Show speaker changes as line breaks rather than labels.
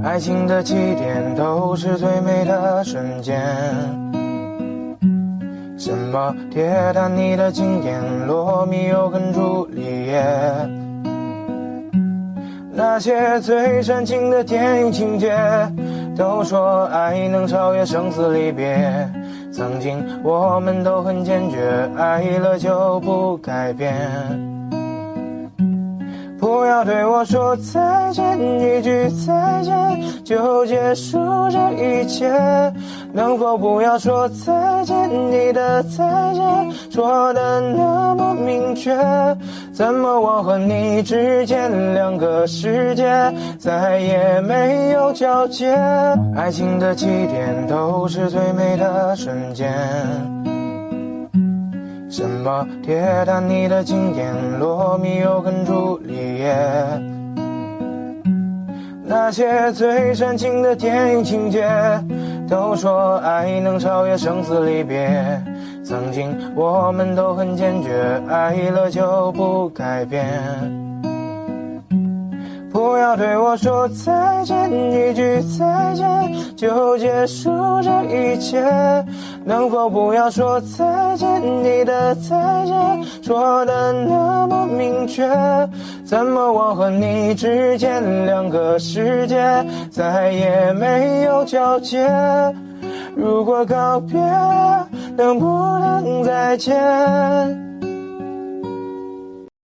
爱情的起点都是最美的瞬间。什么铁达尼的经典，罗密欧跟朱丽叶，那些最煽情的电影情节，都说爱能超越生死离别。曾经我们都很坚决，爱了就不改变。不要对我说再见，一句再见就结束这一切。能否不要说再见，你的再见说的那么明确。怎么我和你之间两个世界再也没有交界。爱情的起点都是最美的瞬间。什么铁达尼的经典，罗密欧跟朱丽叶，那些最煽情的电影情节，都说爱能超越生死离别。曾经我们都很坚决，爱了就不改变。不要对我说再见，一句再见就结束这一切。能否不要说再见，你的再见说的那么明确。怎么我和你之间两个世界再也没有交界。如果告别能不能再见。